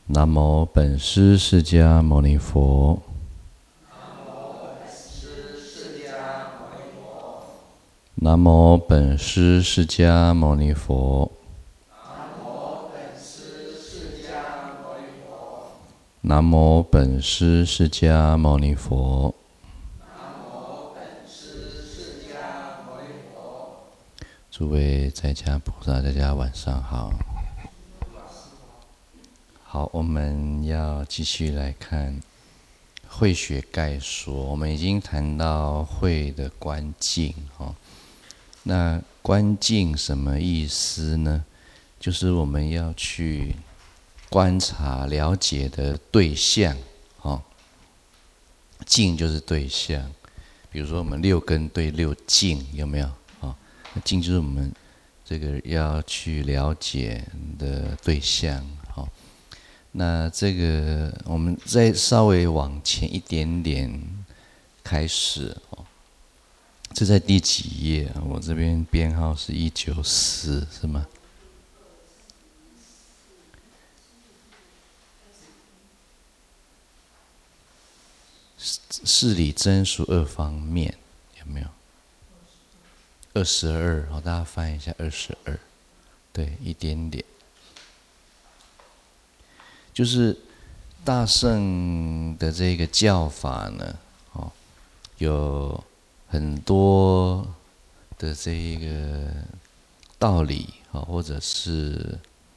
南无本师释迦牟尼佛。南无本师释迦牟尼佛。南无本师释迦牟尼佛。诸位在家菩萨，大家晚上好。好，我们要继续来看慧学概说。我们已经谈到慧的观境哦。那观境什么意思呢？就是我们要去观察、了解的对象哦。境就是对象，比如说我们六根对六境，有没有？哦，那境就是我们这个要去了解的对象。哦，那这个我们再稍微往前一点点开始哦。这在第几页啊？我这边编号是194，是吗？事理真俗二方面有没有？22，好，大家翻一下22，对，一点点。就是大乘的这个教法呢，哦，有很多的这个道理啊，或者是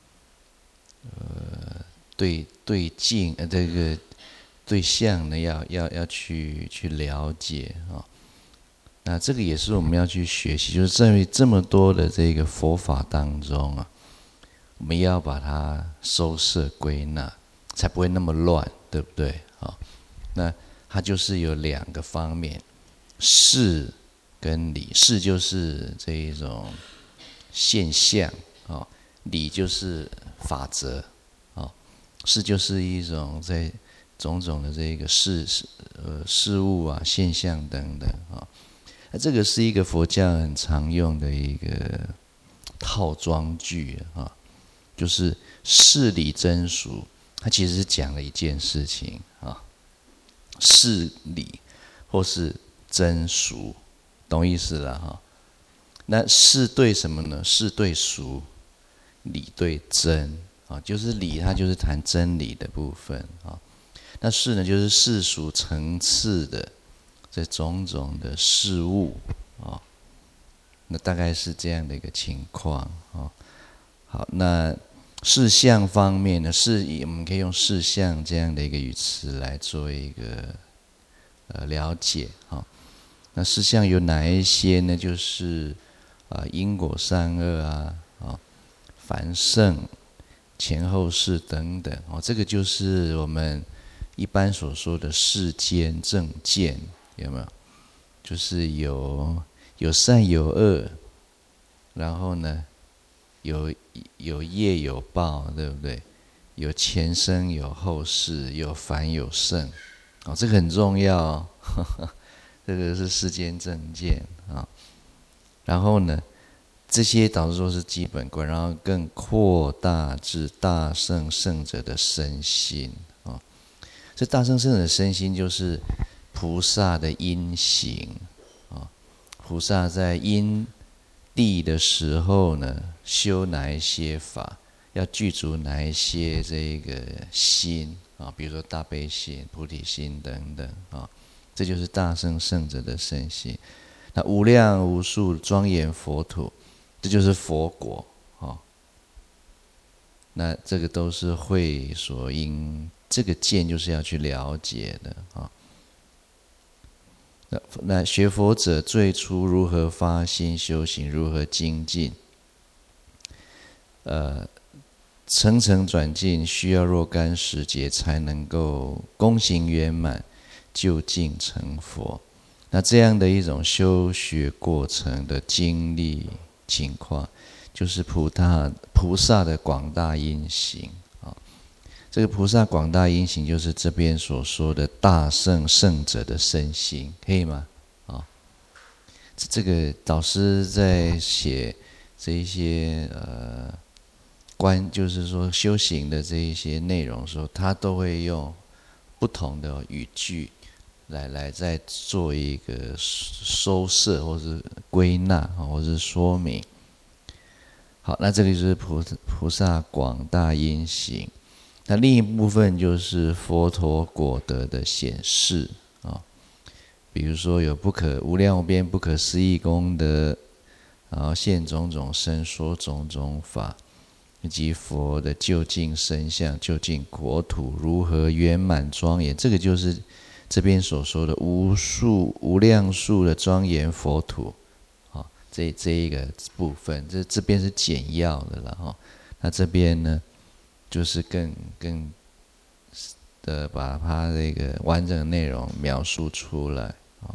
对境这个对象呢，要去了解啊。那这个也是我们要去学习，就是在于这么多的这个佛法当中啊，我们要把它收摄归纳，才不会那么乱，对不对？啊，那它就是有两个方面，事跟理。事就是这一种现象啊，理就是法则啊。事就是一种在种种的这个事物啊、现象等等啊。那这个是一个佛教很常用的一个套装句啊，就是事理真俗，它其实是讲了一件事情啊，事理或是真俗，懂意思了哈。那事对什么呢？事对俗，理对真啊，就是理它就是谈真理的部分啊。那事呢，就是世俗层次的这种种的事物啊。那大概是这样的一个情况啊。好，那事项方面呢，我们可以用事项这样的一个语词来做一个了解啊。那事项有哪一些呢？就是因果善恶啊，凡圣、前後世等等哦。这个就是我们一般所说的世间正见，有没有？就是有善有恶，然后呢，有业有报，对不对？有前生有后世，有凡有圣，哦，这个很重要哦，这个是世间正见啊。然后呢，这些导致说是基本观，然后更扩大至大圣圣者的身心啊。这大圣圣者的身心就是菩萨的因行啊。菩萨在因地的时候呢，修哪一些法，要具足哪一些这个心啊，比如说大悲心、菩提心等等啊，这就是大圣圣者的身心。那无量无数庄严佛土，这就是佛国啊。那这个都是慧所应，这个见就是要去了解的啊。那学佛者最初如何发心修行，如何精进？层层转进，需要若干时节才能够功行圆满，究竟成佛。那这样的一种修学过程的经历情况，就是菩萨的广大因行啊。这个菩萨广大因行，就是这边所说的大圣圣者的身心，可以吗？啊，这个导师在写这一些就是说修行的这一些内容的时候，他都会用不同的语句来再做一个收摄，或是归纳，或是说明。好，那这个就是菩萨广大因行。那另一部分就是佛陀果德的显示啊，比如说有无量无边不可思议功德，然后现种种身说种种法，以及佛的究竟身相、究竟国土如何圆满庄严，这个就是这边所说的无量数的庄严佛土。这一个部分，这边是简要的了哈。那这边呢，就是更的把它这个完整的内容描述出来。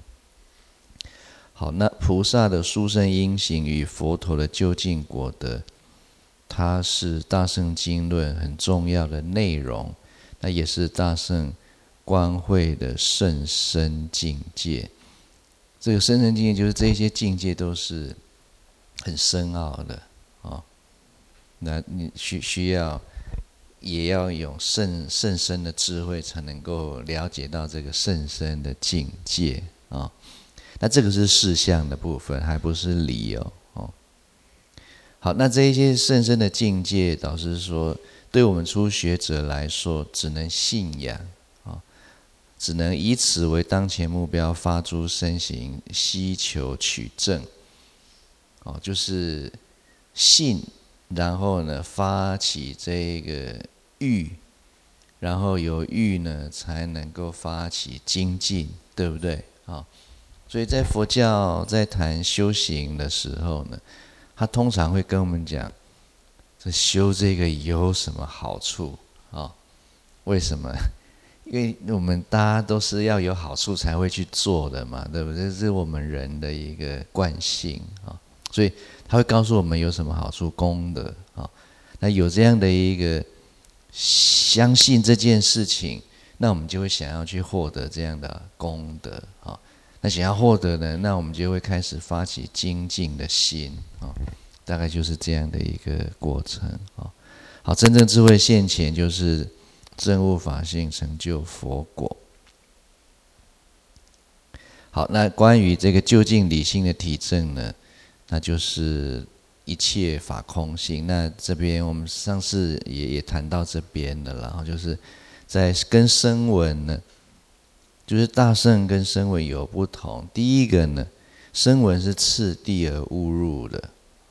好，那菩萨的殊胜因行与佛陀的究竟果德，它是大乘经论很重要的内容，那也是大乘观会的甚深境界。这个深层境界就是这些境界都是很深奥的啊，那你需要也要有甚深的智慧，才能够了解到这个甚深的境界啊。那这个是事项的部分，还不是理哦。好，那这一些甚深的境界，导师说，对我们初学者来说，只能信仰。只能以此为当前目标，发诸身行，希求取证。就是信，然后呢发起这个欲，然后有欲呢才能够发起精进，对不对？所以在佛教在谈修行的时候呢，他通常会跟我们讲，这修这个有什么好处啊？为什么？因为我们大家都是要有好处才会去做的嘛，对不对？这是我们人的一个惯性啊，所以他会告诉我们有什么好处，功德啊。那有这样的一个相信这件事情，那我们就会想要去获得这样的功德啊。那想要获得呢，那我们就会开始发起精进的心啊，大概就是这样的一个过程啊。好，真正智慧现前就是证悟法性，成就佛果。好，那关于这个究竟理性的体证呢，那就是一切法空性。那这边我们上次也谈到这边的了，然后就是在跟声闻呢，就是大乘跟声闻有不同。第一个呢，声闻是次第而误入的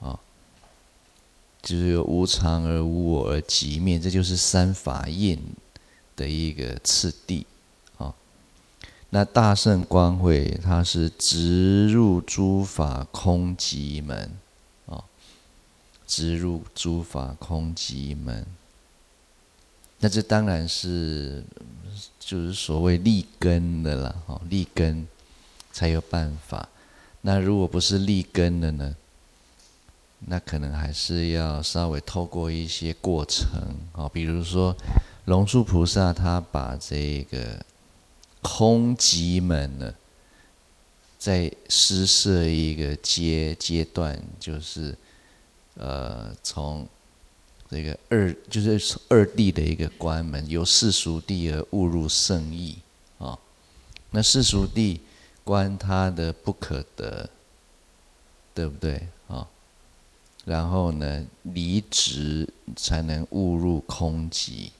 就是有无常而无我而寂灭，这就是三法印的一个次第那大乘观会它是直入诸法空寂门直入诸法空寂门。那这当然是就是所谓立根的啦立根才有办法。那如果不是立根的呢，那可能还是要稍微透过一些过程比如说龙树菩萨他把这个空寂门呢，再施设一个阶段，就是从这个就是二谛的一个关门，由世俗谛而误入圣义那世俗谛观他的不可得，对不对然后呢，离执才能误入空寂。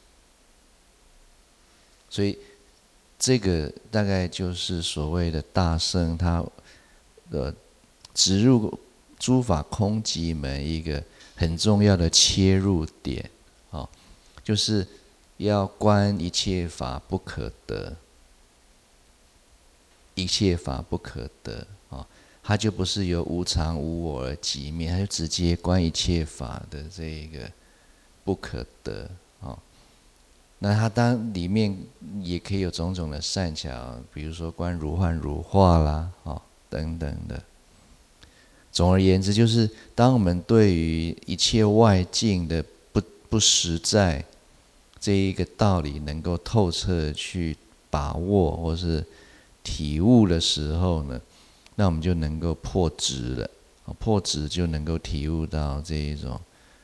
所以这个大概就是所谓的大乘，它直入诸法空寂门一个很重要的切入点就是要观一切法不可得，一切法不可得它就不是由无常无我而寂灭，它就直接观一切法的这个不可得那它当里面也可以有种种的善巧，比如说观如幻如化啦等等的。总而言之，就是当我们对于一切外境的不实在这一个道理能够透彻去把握或是体悟的时候呢，那我们就能够破执了，破执就能够体悟到这一种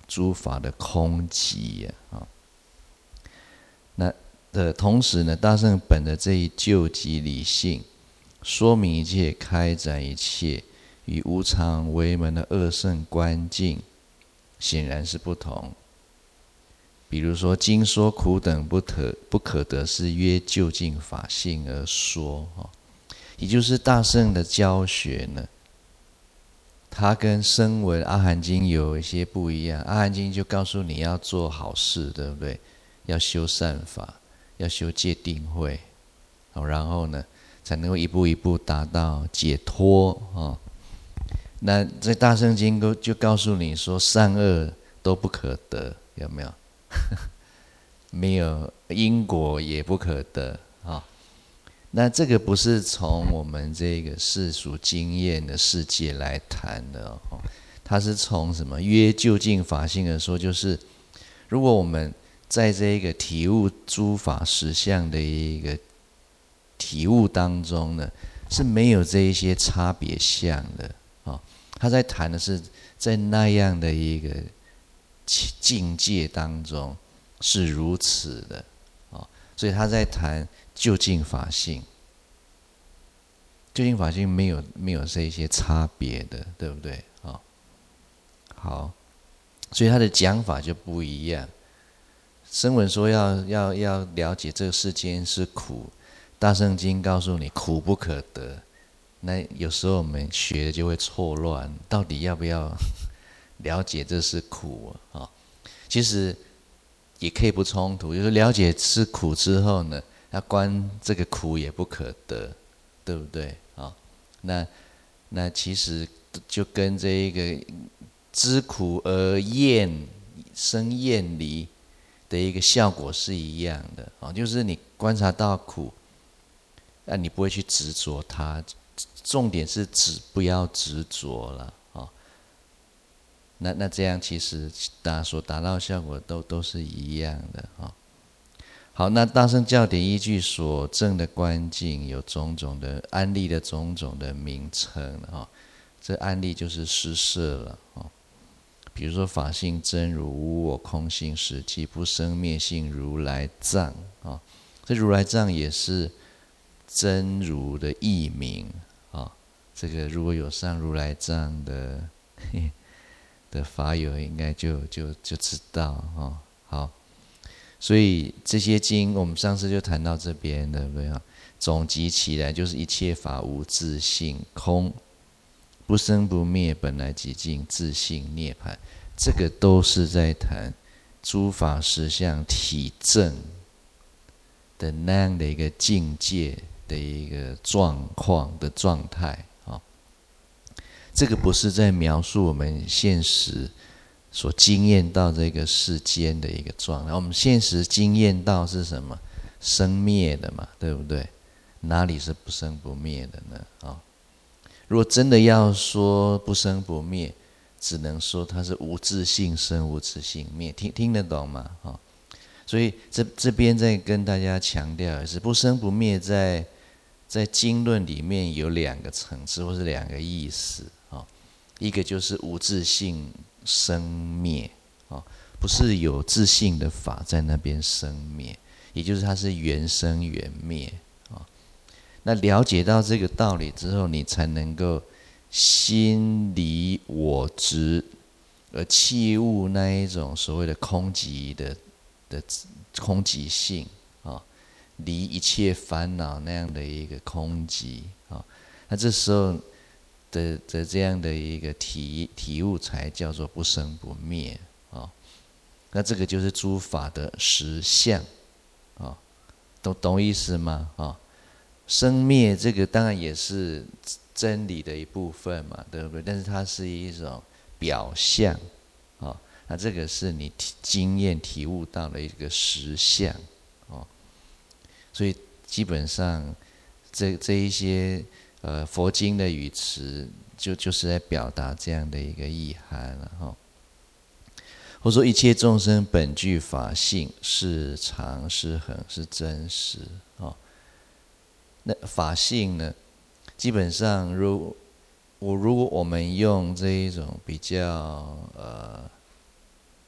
诸法的空寂啊。那同时呢，大乘本的这一究极理性，说明一切、开展一切，与无常为门的二乘观境，显然是不同。比如说，经说苦等不可得，是约究竟法性而说，也就是大乘的教学呢，它跟声闻阿含经有一些不一样。阿含经就告诉你要做好事，对不对？要修善法，要修戒定慧，然后呢，才能够一步一步达到解脱。那在大乘经就告诉你说，善恶都不可得，有没有？没有因果也不可得啊。那这个不是从我们这个世俗经验的世界来谈的哦，它是从什么约究竟法性而说，就是如果我们在这个体悟诸法实相的一个体悟当中呢，是没有这一些差别相的啊。他在谈的是在那样的一个境界当中是如此的啊，所以他在谈究竟法性。究竟法性没有这一些差别的，对不对啊？好，所以他的讲法就不一样。声闻说要了解这个世间是苦，大乘经告诉你苦不可得。那有时候我们学的就会错乱，到底要不要了解这是苦啊？其实也可以不冲突，就是了解是苦之后呢，那观这个苦也不可得，对不对啊？那其实就跟这一个知苦而生厌离的一个效果是一样的啊，就是你观察到苦，你不会去执着它，重点是不要执着了啊。那这样其实所达到的效果都是一样的啊。好，那大乘教典依据所证的观境，有种种的安立的种种的名称啊。这安立就是施设了啊。比如说法性真如、无我空性实际、不生灭性如来藏啊。这如来藏也是真如的译名啊。这个如果有上如来藏的法友，应该就知道啊。好。所以这些经，我们上次就谈到这边，对不对啊？总集起来就是一切法无自性空，不生不灭，本来寂静，自性涅槃。这个都是在谈诸法实相体证的那样的一个境界的一个状况的状态啊。这个不是在描述我们现实所经验到这个世间的一个状态。我们现实经验到是什么？生灭的嘛，对不对？哪里是不生不灭的呢？如果真的要说不生不灭，只能说它是无自性生，无自性灭。听得懂吗？所以这边再跟大家强调的是，不生不灭在经论里面有两个层次，或是两个意思。一个就是无自性生灭，不是有自性的法在那边生灭，也就是它是缘生缘灭。那了解到这个道理之后，你才能够心离我执，而弃悟那一种所谓的空寂的空寂性啊，离一切烦恼那样的一个空寂啊。那这时候的这样的一个体悟，才叫做不生不灭啊。那这个就是诸法的实相啊，懂意思吗？生灭这个当然也是真理的一部分嘛，对不对？但是它是一种表象啊，那这个是你经验体悟到的一个实相啊。所以基本上这一些佛经的语词就是在表达这样的一个意涵了哈。或者说一切众生本具法性，是常是恒是真实啊。那法性呢，基本上如果我们用这一种比较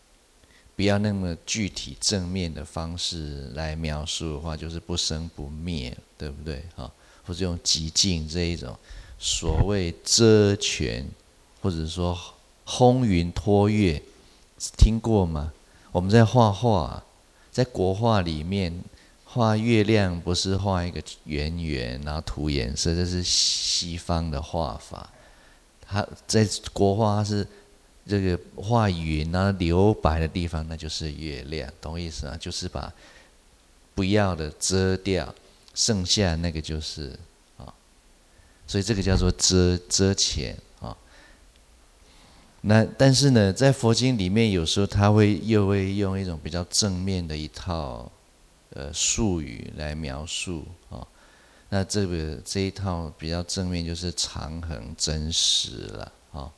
不要那么具体正面的方式来描述的话，就是不生不灭，对不对？或者用极静这一种所谓遮全，或者说轰云托月，听过吗？我们在画画，在国画里面画月亮，不是画一个圆圆，然后涂颜色，这是西方的画法。它在国画它是这个画云，然后留白的地方那就是月亮，懂我意思吗？就是把不要的遮掉，剩下那个就是所以这个叫做遮前那但是呢，在佛经里面，有时候他又会用一种比较正面的一套术语来描述那这一套比较正面就是常恒真实了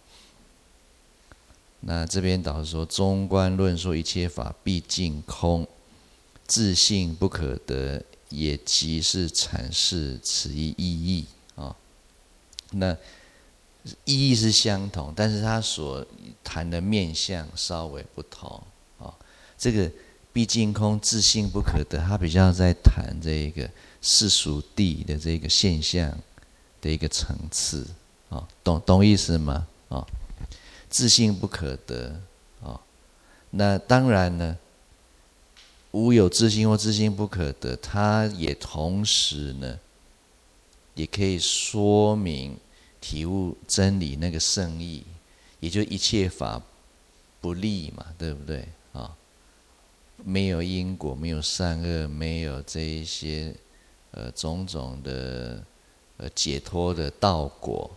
那这边导师说，中观论说一切法毕竟空，自性不可得，也即是阐释此一意义那意义是相同，但是他所谈的面向稍微不同这个毕竟空，自性不可得，他比较在谈这个世俗谛的这个现象的一个层次懂意思吗自性不可得那当然呢，无有自性或自性不可得，它也同时呢，也可以说明体悟真理那个圣意，也就一切法不立嘛，对不对没有因果，没有善恶，没有这一些种种的解脱的道果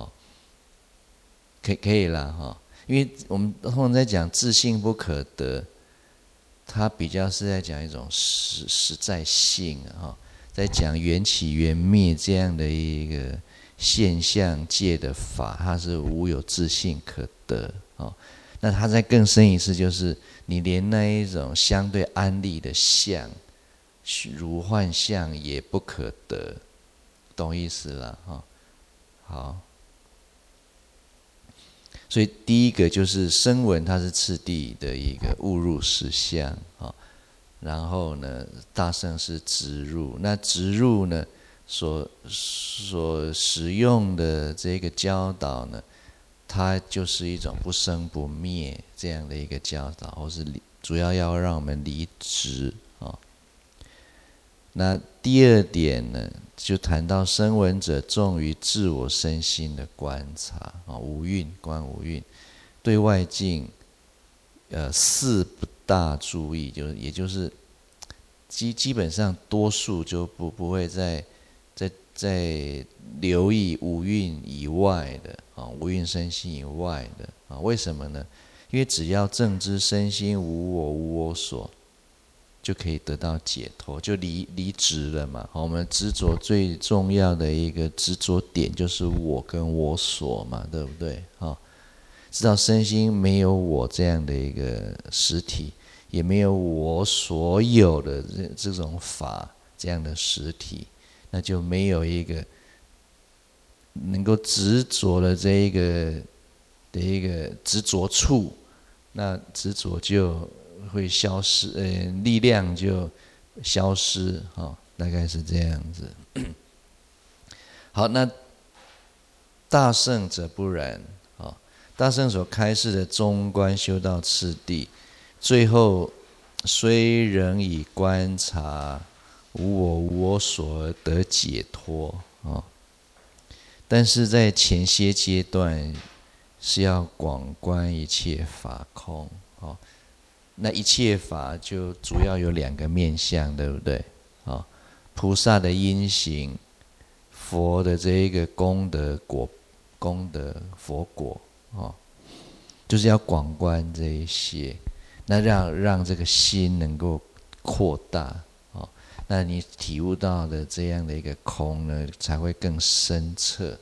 可以啦因为我们通常在讲自性不可得，它比较是在讲一种实在性在讲缘起缘灭这样的一个现象界的法，它是无有自性可得那它再更深一次，就是你连那一种相对安立的相，如幻象也不可得，懂意思了好。所以第一个就是声闻，它是次第的一个误入实相然后呢，大乘是直入，那直入呢所使用的这个教导呢，它就是一种不生不灭这样的一个教导，或是主要要让我们离执那第二点呢，就谈到声闻者重于自我身心的观察五蕴观五蕴，对外境四不大注意，也就是基本上多数就不会在留意五蕴以外的五蕴身心以外的为什么呢？因为只要正知身心无我无我所，就可以得到解脱，就离执了嘛我们执着最重要的一个执着点就是我跟我所嘛，对不对知道身心没有我这样的一个实体，也没有我所有的这种法这样的实体，那就没有一个能够执着的这一个的一个执着处，那执着就会消失，力量就消失大概是这样子好，那大乘者不然大乘所开示的中观修道次第，最后虽仍以观察无我无我所而得解脱但是在前些阶段是要广观一切法空那一切法就主要有两个面向，对不对菩萨的因行，佛的这一个功德果，功德佛果就是要广观这一些，那让这个心能够扩大那你体悟到的这样的一个空呢，才会更深彻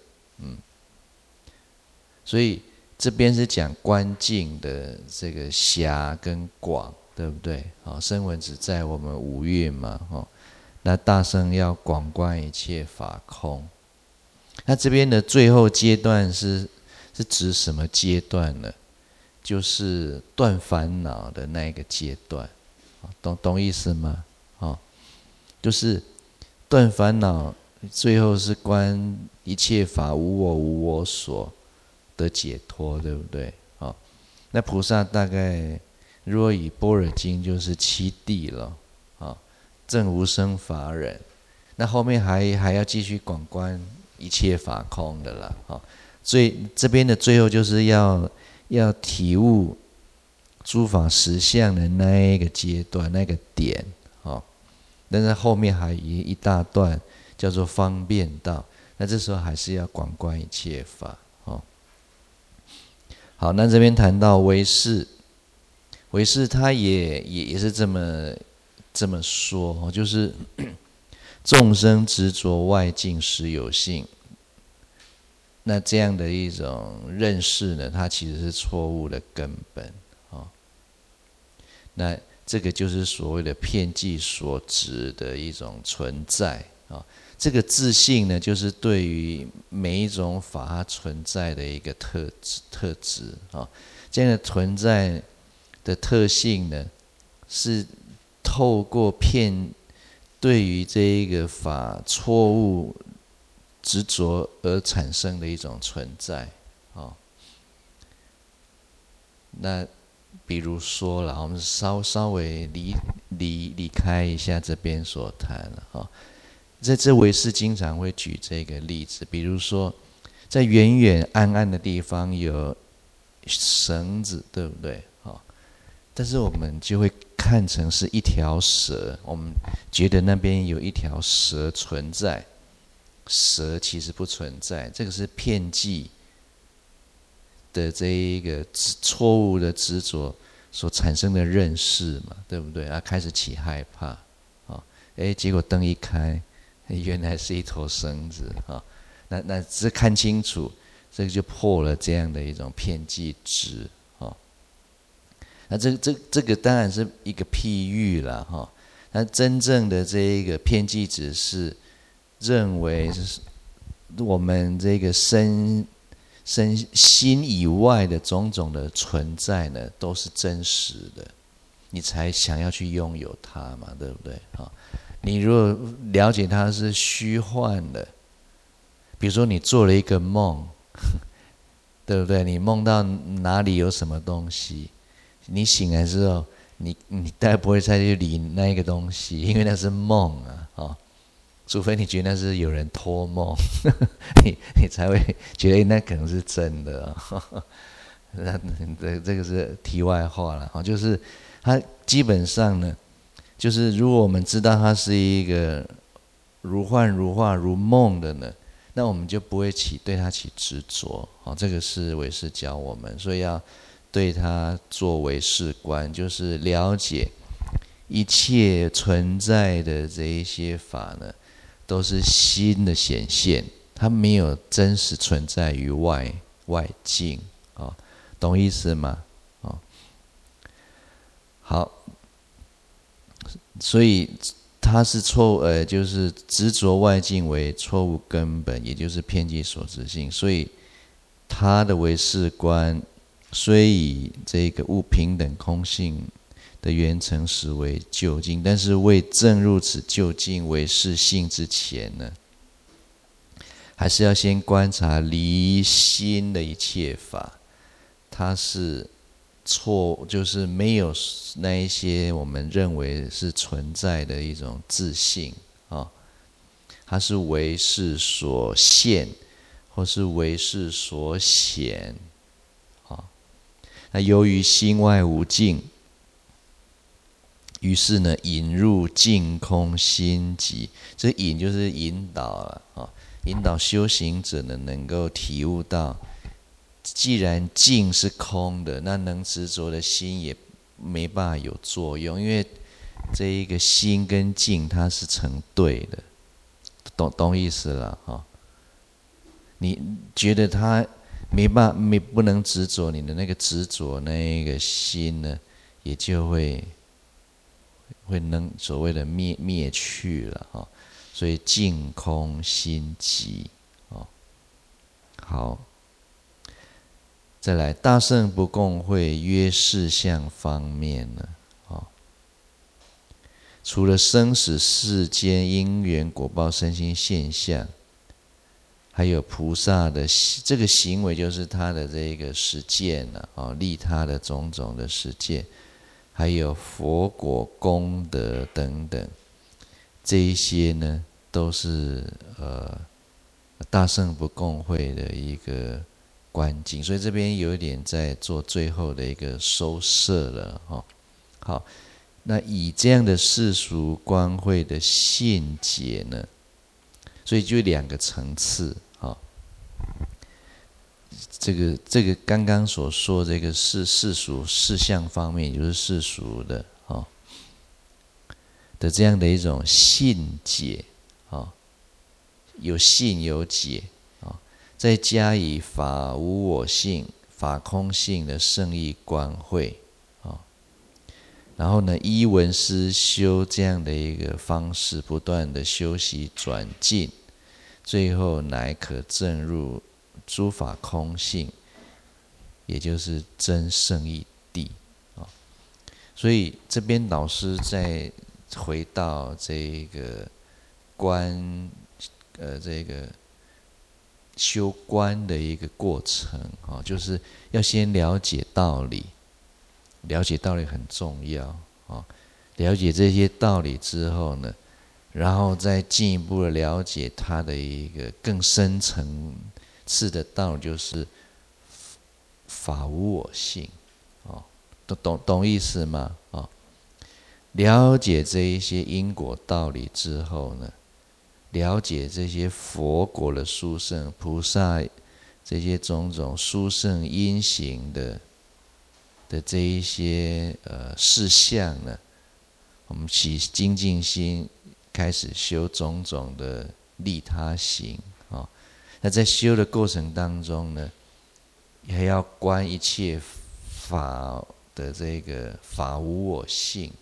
所以这边是讲观境的这个狭跟广，对不对声闻只在我们五蕴嘛那大乘要广观一切法空，那这边的最后阶段是指什么阶段呢？ 就是断烦恼的那一个阶段，懂意思吗？就是断烦恼，最后是观一切法无我无我所的解脱，对不对？那菩萨大概如果以般若经就是七地了，证无生法忍，那后面还要继续广观一切法空的啦，所以这边的最后就是要体悟诸法实相的那一个阶段那个点，但是后面还有一大段叫做方便道，那这时候还是要广观一切法。好，那这边谈到唯识他也是这么说，就是众生执着外境实有性，那这样的一种认识呢，它其实是错误的根本。那这个就是所谓的遍计所执的一种存在。这个自性呢，就是对于每一种法它存在的一个特质。这样的存在的特性呢，是透过对于这一个法错误执着而产生的一种存在。那比如说啦，我们稍微离开一下这边所谈了。在这唯识经常会举这个例子，比如说在远远暗暗的地方有绳子，对不对？但是我们就会看成是一条蛇，我们觉得那边有一条蛇存在，蛇其实不存在，这个是遍计的这一个错误的执着所产生的认识嘛，对不对？开始起害怕，结果灯一开，原来是一头绳子，那只看清楚，这个就破了这样的一种遍计执。那这个当然是一个譬喻啦，那真正的这一个遍计执是认为我们这个心以外的种种的存在呢，都是真实的，你才想要去拥有它嘛，对不对？你如果了解它是虚幻的，比如说你做了一个梦，对不对？你梦到哪里有什么东西，你醒来之后，你大概不会再去理那一个东西，因为那是梦啊，除非你觉得那是有人托梦，你才会觉得那可能是真的。那这个是题外话了，就是它基本上呢，就是如果我们知道它是一个如幻如化如梦的呢，那我们就不会对它起执着。这个是唯识教我们，所以要对它作为事观，就是了解一切存在的这一些法呢，都是心的显现，它没有真实存在于外境。懂意思吗？好，所以它是就是执着外境为错误根本，也就是遍计所执性。所以它的唯识观虽以这个物平等空性的缘成实为究竟，但是未证入此究竟唯识性之前呢，还是要先观察离心的一切法，它是就是没有那一些我们认为是存在的一种自性，它是唯识所现，或是唯识所显。那由于心外无境，于是呢引入净空心极，这引就是引导了，引导修行者呢能够体悟到，既然境是空的，那能执着的心也没办法有作用，因为这一个心跟境它是成对的，懂意思了哈？你觉得它不能执着，你的那个执着那个心呢，也就会能所谓的灭去了哈。所以净空心极。好， 再来，大圣不共会约事相方面呢，除了生死世间因缘果报身心现象，还有菩萨的这个行为，就是他的这个实践利他的种种的实践，还有佛果功德等等，这一些呢，都是大圣不共会的一个观境。所以这边有一点在做最后的一个收摄了好，那以这样的世俗观会的信解呢，所以就2个层次这个刚刚所说这个世俗事项方面，也就是世俗的的这样的一种信解有信有解再加以法无我性、法空性的圣义观会然后呢，依闻思修这样的一个方式，不断的修习转进，最后乃可证入诸法空性，也就是真圣义谛所以这边老师再回到这个这个修观的一个过程就是要先了解道理。了解道理很重要了解这些道理之后呢，然后再进一步的了解它的一个更深层次的道理，就是法无我性懂意思吗了解这一些因果道理之后呢，了解这些佛果的殊胜、菩萨这些种种殊胜因行的这一些事项呢，我们起精进心，开始修种种的利他行那在修的过程当中呢，还要观一切法的这个法无我性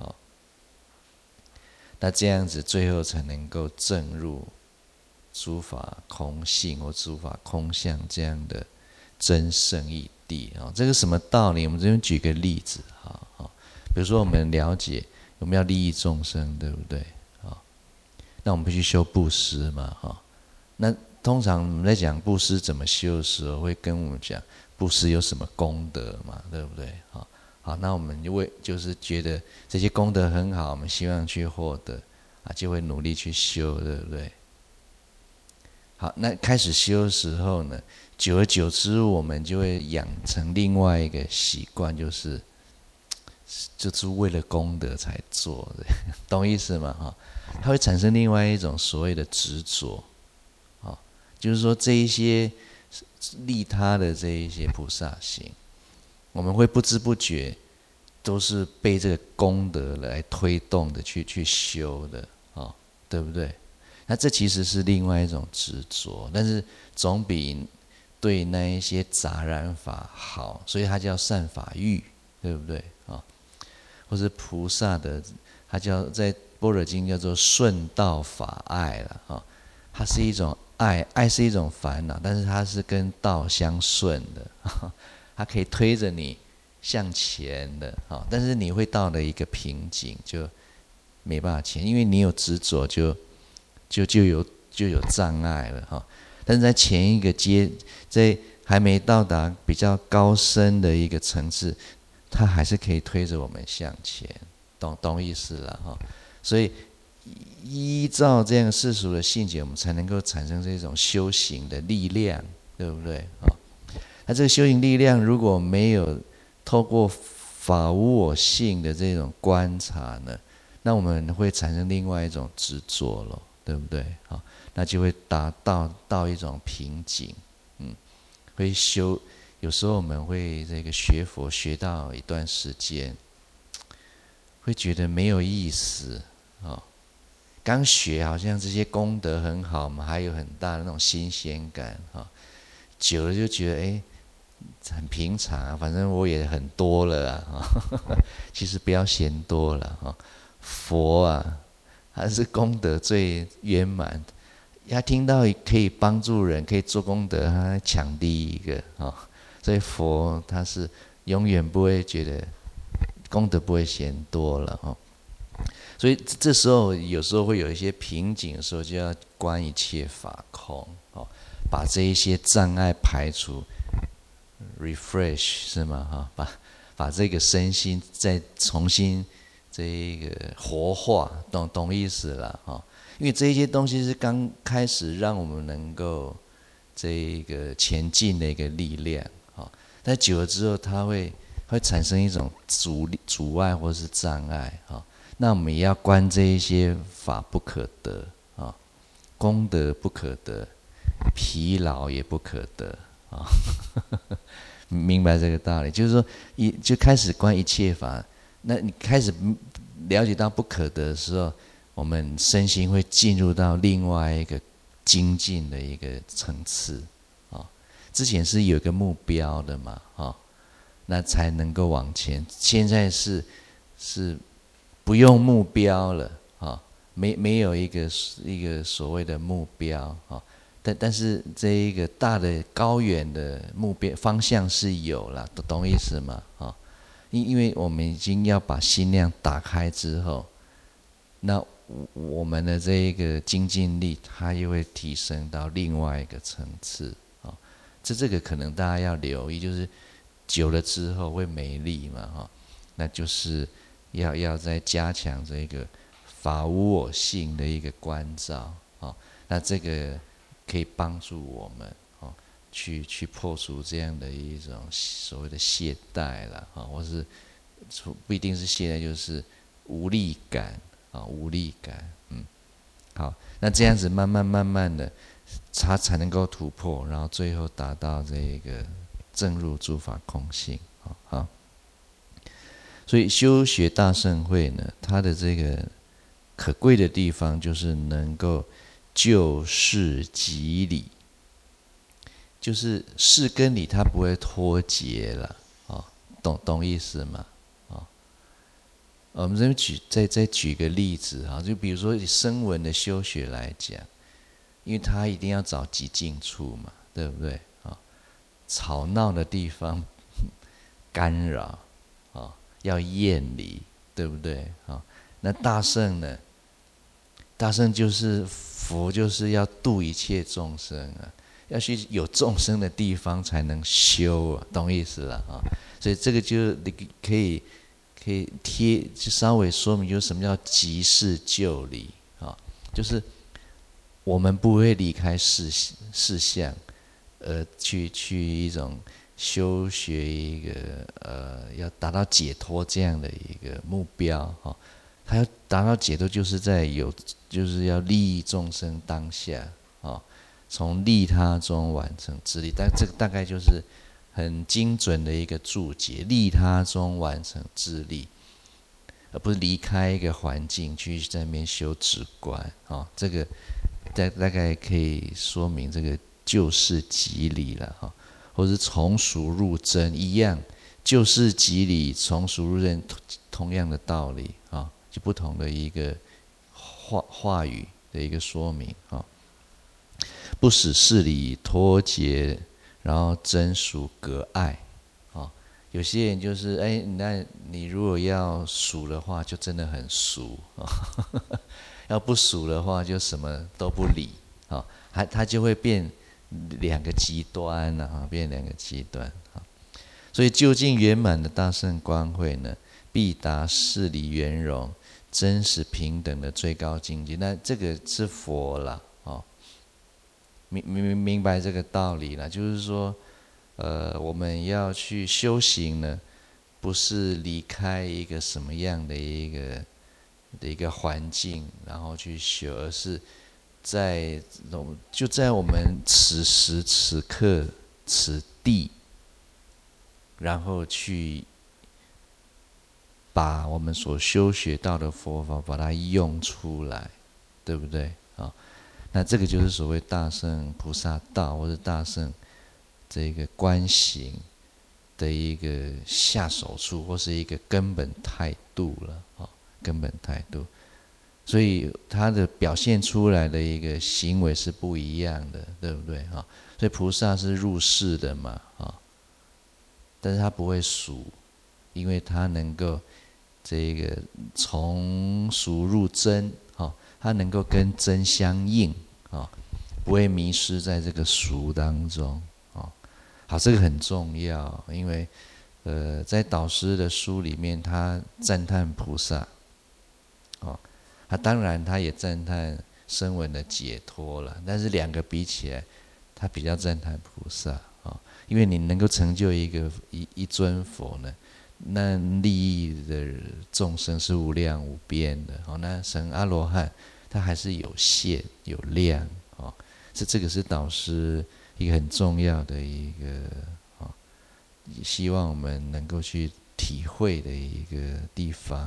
那这样子最后才能够证入诸法空性或诸法空相这样的真圣义谛这个什么道理？我们这边举个例子比如说我们了解我们要利益众生，对不对那我们必须修布施嘛那通常我们在讲布施怎么修的时候，会跟我们讲布施有什么功德嘛，对不对好，那我们就是觉得这些功德很好，我们希望去获得就会努力去修，对不对？好，那开始修的时候呢，久而久之，我们就会养成另外一个习惯，就是为了功德才做的，懂意思吗？它会产生另外一种所谓的执着，就是说这一些利他的这一些菩萨行，我们会不知不觉都是被这个功德来推动的去修的对不对？那这其实是另外一种执着，但是总比对那一些杂染法好，所以它叫善法欲，对不对或是菩萨的，它叫在般若经叫做顺道法爱了它是一种爱是一种烦恼，但是它是跟道相顺的它可以推着你向前的但是你会到了一个瓶颈，就没办法前，因为你有执着，就有障碍了但是在前一个在还没到达比较高深的一个层次，它还是可以推着我们向前，懂意思了所以依照这样世俗的信解，我们才能够产生这种修行的力量，对不对那这个修行力量如果没有透过法无我性的这种观察呢，那我们会产生另外一种执着了，对不对那就会达到一种瓶颈会修，有时候我们会这个学佛学到一段时间，会觉得没有意思刚学好像这些功德很好嘛，还有很大的那种新鲜感久了就觉得很平常反正我也很多了其实不要嫌多了佛还是功德最圆满，他听到可以帮助人，可以做功德，他抢第一个所以佛他是永远不会觉得功德不会嫌多了哈。所以这时候有时候会有一些瓶颈的时候，就要观一切法空，把这一些障碍排除 ，refresh 是吗？把这个身心再重新这一个活化，懂意思了哈？因为这一些东西是刚开始让我们能够这一个前进的一个力量，但久了之后，它会产生一种阻碍或是障碍，那我们也要观这一些法不可得，功德不可得，疲劳也不可得，明白这个道理？就是说，就开始观一切法，那你开始了解到不可得的时候，我们身心会进入到另外一个精进的一个层次，之前是有一个目标的嘛，那才能够往前。现在是不用目标了，没有一个所谓的目标，但是这一个大的高远的目标方向是有了，懂意思吗？因为我们已经要把心量打开之后，那我们的这一个精进力，它又会提升到另外一个层次，这个可能大家要留意，就是久了之后会没力嘛，那就是要再加强这个法无我性的一个关照，那这个可以帮助我们，去破除这样的一种所谓的懈怠啦，或是不一定是懈怠，就是无力感，无力感，好，那这样子慢慢的，它才能够突破，然后最后达到这个证入诸法空性，好。所以修学大乘会呢，它的这个可贵的地方就是能够就事即理，就是事跟理它不会脱节了，懂意思吗？我们这边再举个例子，就比如说以声闻的修学来讲，因为它一定要找寂静处嘛，对不对？吵闹的地方干扰，要厌离，对不对？那大乘呢？大乘就是佛，就是要度一切众生啊，要去有众生的地方才能修啊，懂意思了啊？所以这个就你可以就稍微说明，就是什么叫即事就理啊？就是我们不会离开事项，去一种修学一个要达到解脱这样的一个目标，他要达到解脱，就是就是要利益众生当下，从利他中完成自利。但这个大概就是很精准的一个注解，利他中完成自利，而不是离开一个环境去在那边修止观，这个大概可以说明这个就事即理了，或是从俗入真一样，就事即理，从俗入真同样的道理，就不同的一个话语的一个说明，不使事理脱节，然后真俗隔碍，有些人就是那你如果要俗的话，就真的很俗，要不俗的话，就什么都不理，他就会变两个极端了，变两个极端。所以究竟圆满的大乘观会呢，必达事理圆融、真实平等的最高境界。那这个是佛啦，明白这个道理啦，就是说，我们要去修行呢，不是离开一个什么样的一个环境，然后去修，而是就在我们此时此刻此地，然后去把我们所修学到的佛法把它用出来，对不对？那这个就是所谓大乘菩萨道，或者大乘这个观行的一个下手处，或是一个根本态度了，根本态度。所以它的表现出来的一个行为是不一样的，对不对？所以菩萨是入世的嘛， 但是它不会俗，因为它能够这个从俗入真，它能够跟真相应，不会迷失在这个俗当中，好，这个很重要，因为在导师的书里面，他赞叹菩萨，他当然他也赞叹声闻的解脱了，但是两个比起来，他比较赞叹菩萨，因为你能够成就一尊佛呢，那利益的众生是无量无边的，那成阿罗汉他还是有限有量，这个是导师一个很重要的一个，希望我们能够去体会的一个地方。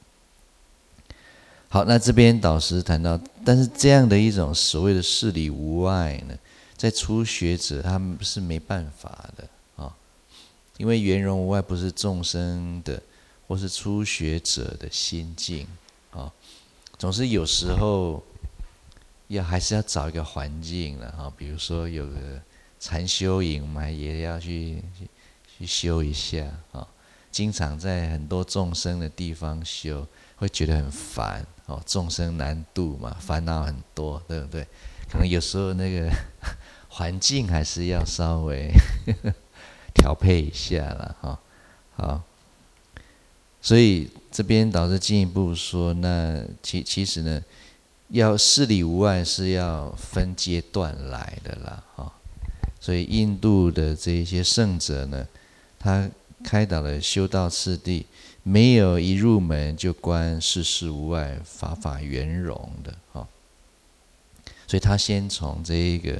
好，那这边导师谈到，但是这样的一种所谓的事理无碍呢，在初学者他们是没办法的，因为圆融无碍不是众生的或是初学者的心境，总是有时候还是要找一个环境了，比如说有个禅修营，我们也要去修一下，经常在很多众生的地方修，会觉得很烦，众生难度嘛，烦恼很多，对不对？可能有时候那个环境还是要稍微调配一下啦，好，所以这边导师进一步说，那其实呢，要事理无碍是要分阶段来的啦，所以印度的这一些圣者呢，他开导的修道次第，没有一入门就观事事无碍、法法圆融的，所以他先从这一个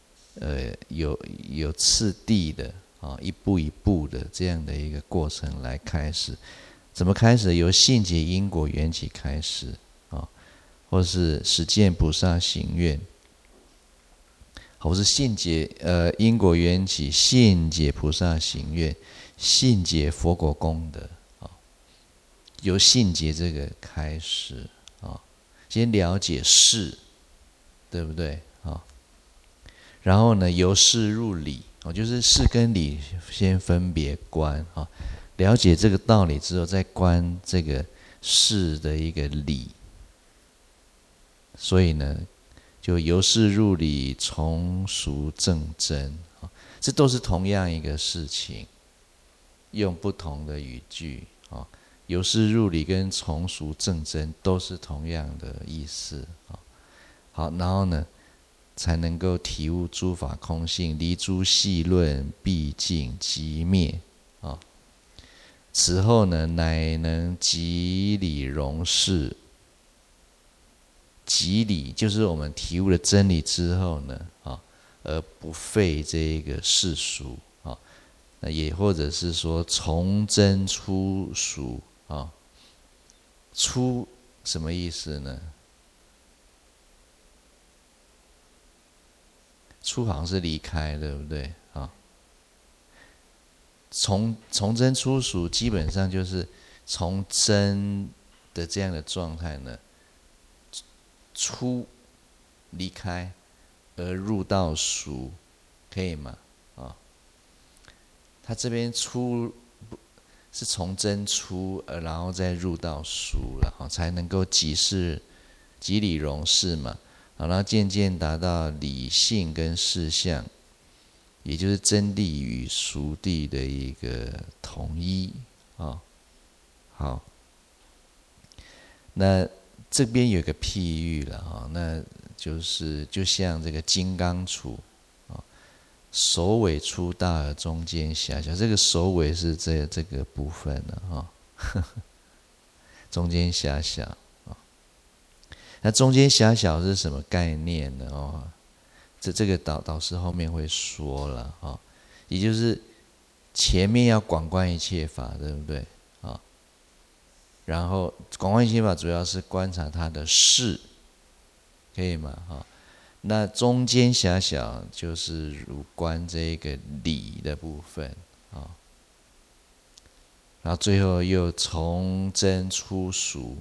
有次第的，一步一步的这样的一个过程来开始。怎么开始？由信解因果缘起开始，或是实践菩萨行愿，或是信解因果缘起，信解菩萨行愿，信解佛果功德，由信解这个开始，先了解事，对不对？然后呢，由事入理，就是事跟理先分别观，了解这个道理之后，再观这个事的一个理。所以呢，就由事入理，从俗正真，这都是同样一个事情，用不同的语句，由事入理跟从俗正真都是同样的意思，好，然后呢，才能够体悟诸法空性，离诸细论，毕竟即灭，此后呢，乃能即理融事。即理就是我们体悟了真理之后呢，而不废这个世俗，那也或者是说从真出俗，出什么意思呢？出好像是离开，对不对？从真出俗，基本上就是从真的这样的状态呢，出离开而入到俗，可以吗？他这边出是从真出，然后再入到俗了，才能够即理融事嘛，然后渐渐达到理性跟事相，也就是真谛与俗谛的一个统一，好，那这边有个譬喻了，那就是就像这个金刚杵，首尾粗大而中间狭小，这个首尾是这个部分了，中间狭小，那中间狭小是什么概念呢？这个导师后面会说了，也就是前面要广观一切法，对不对？然后广观一切法主要是观察它的事，可以吗？那中间狭小就是如观这个理的部分，然后最后又从真出俗，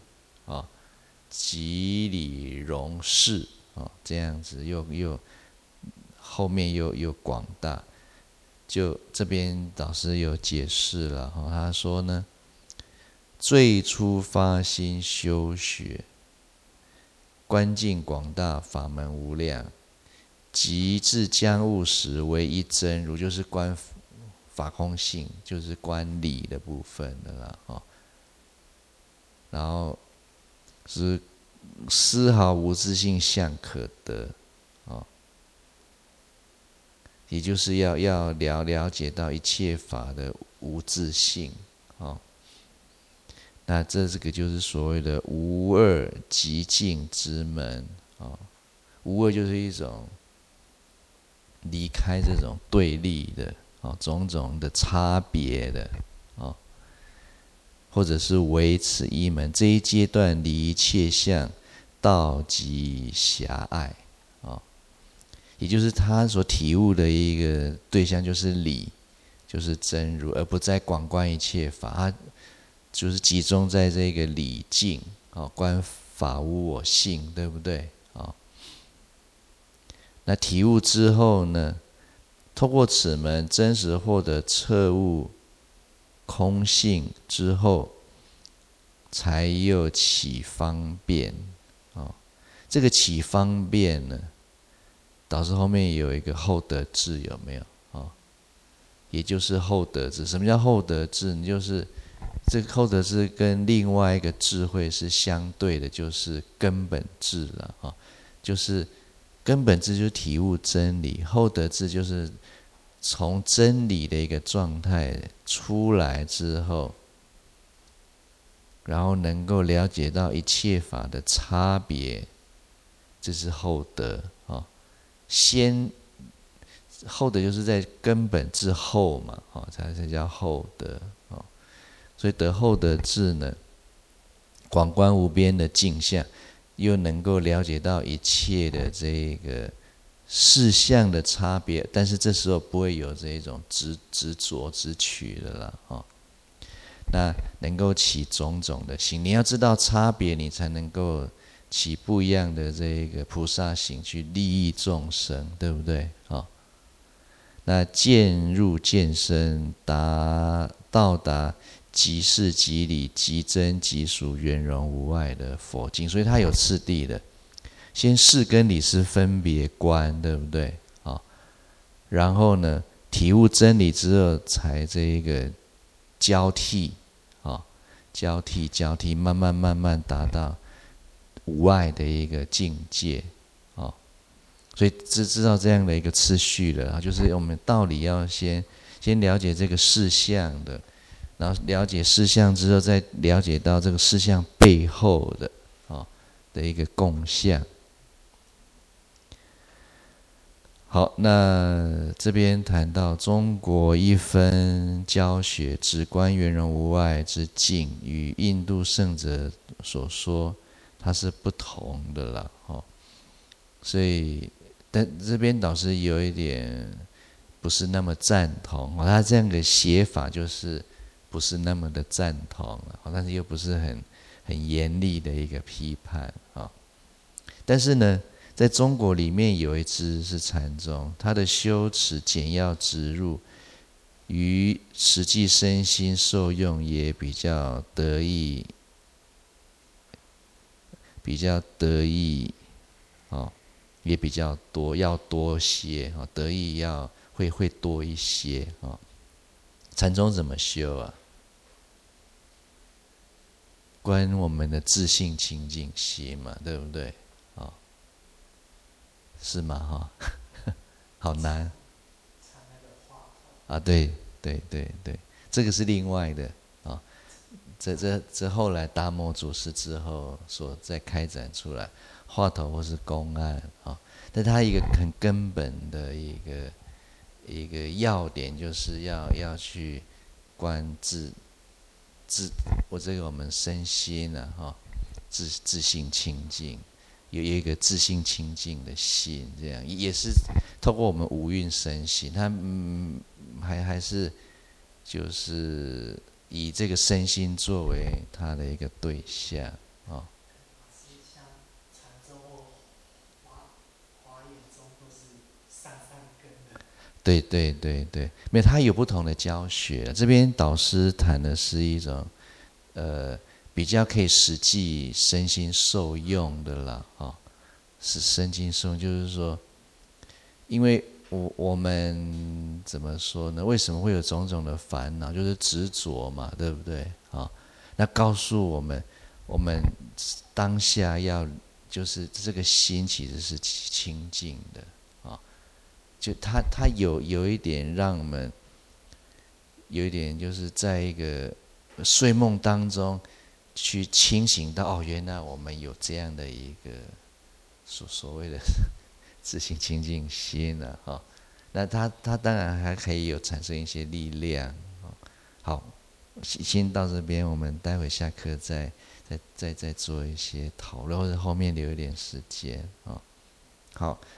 即理融事，这样子又后面又广大。 就这边导师有解释了哈，他说呢，最初发心修学，观境广大，法门无量，即至将悟时为一真如，就是观法空性，就是观理的部分的啦哈。然后是丝毫无自性相可得啊，也就是要了解到一切法的无自性啊。那这个就是所谓的无二极静之门啊。无二就是一种离开这种对立的啊，种种的差别的啊。或者是唯此一门，这一阶段离一切相，道极狭隘啊，也就是他所体悟的一个对象就是理，就是真如，而不再广观一切法，他就是集中在这个理境啊，观法无我性，对不对啊？那体悟之后呢，透过此门真实获得彻悟空性之后，才又起方便啊。这个起方便呢，导致后面有一个后得智，有没有啊？也就是后得智。什么叫后得智？你就是这个后得智跟另外一个智慧是相对的，就是根本智了啊。就是根本智就是体悟真理，后得智就是从真理的一个状态出来之后，然后能够了解到一切法的差别，这是后得啊。先后得就是在根本之后嘛，才叫后得啊。所以得后得智呢，广观无边的境相，又能够了解到一切的这个事项的差别，但是这时候不会有这种执着执取的啦啊。那能够起种种的心，你要知道差别，你才能够起不一样的这个菩萨行去利益众生，对不对啊？那渐入渐深，到达即是即理即真即属圆融无碍的佛境，所以它有次第的，先事跟理是分别观，对不对啊？然后呢，体悟真理之后，才这一个交替啊，交替，慢慢达到无碍的一个境界啊。所以知道这样的一个次序了，就是我们道理要先了解这个事项的，然后了解事项之后，再了解到这个事项背后的的一个共相。好，那这边谈到中国一分教学只观圆融无碍之境，与印度圣者所说，它是不同的啦，所以，但这边导师有一点不是那么赞同，他这样的写法就是不是那么的赞同，但是又不是很严厉的一个批判啊。但是呢，在中国里面有一支是禅宗，他的修持简要直入，于实际身心受用也比较得意，也比较多，要多些得意要会多一些啊。禅宗怎么修啊？观我们的自性清净心嘛，对不对啊？是吗？好难啊！对，这个是另外的啊。这后来达摩祖师之后所再开展出来，话头或是公案啊。但它一个很根本的一个要点，就是要去观我们身心啊，自性清净，有一个自性清净的心，这样也是透过我们五蕴身心，它还是就是以这个身心作为它的一个对象啊。 对对对对，没有，他有不同的教学。这边导师谈的是一种，比较可以实际身心受用的啦，是身心受用，就是说，因为我们怎么说呢？为什么会有种种的烦恼？就是执着嘛，对不对？那告诉我们，我们当下要就是这个心其实是清净的。就他有一点让我们有一点就是在一个睡梦当中去清醒到原来我们有这样的一个所谓的自性清净心那他当然还可以有产生一些力量好，先到这边，我们待会下课再做一些讨论，或者后面留一点时间好。